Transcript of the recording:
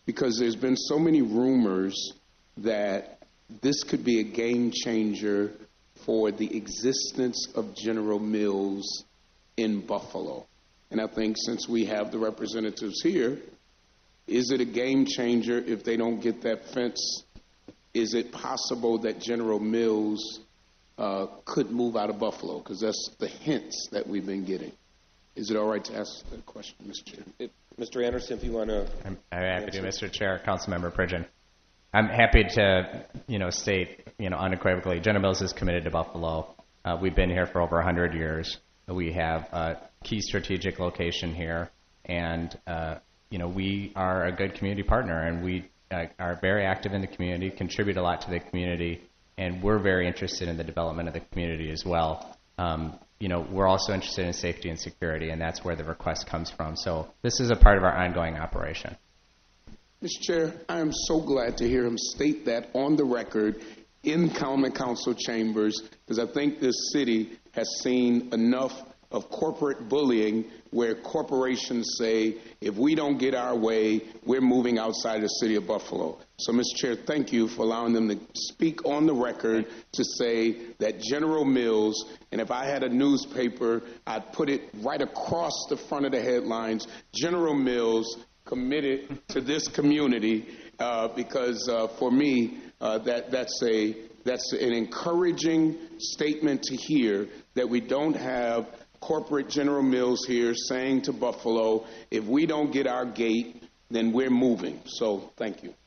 because there's been so many rumors that this could be a game changer for the existence of General Mills in Buffalo. And I think since we have the representatives here, is it a game changer if they don't get that fence? Is it possible that General Mills could move out of Buffalo? Because that's the hints that we've been getting. Is it all right to ask that question, Mr. Chair? Mr. Anderson, if you want to. I'm happy to, Mr. Chair, Councilmember Pridgen. I'm happy to, state, unequivocally, General Mills is committed to Buffalo. We've been here for over 100 years. We have a key strategic location here, and, we are a good community partner, and we are very active in the community, contribute a lot to the community, and we're very interested in the development of the community as well. We're also interested in safety and security, and that's where the request comes from. So this is a part of our ongoing operation. Mr. Chair, I am so glad to hear him state that on the record in common council chambers, because I think this city has seen enough of corporate bullying where corporations say, if we don't get our way, we're moving outside the city of Buffalo. So, Mr. Chair, thank you for allowing them to speak on the record to say that General Mills, and if I had a newspaper, I'd put it right across the front of the headlines, General Mills committed to this community, because for me, that's an encouraging statement to hear, that we don't have corporate General Mills here saying to Buffalo, if we don't get our gate, then we're moving. So thank you.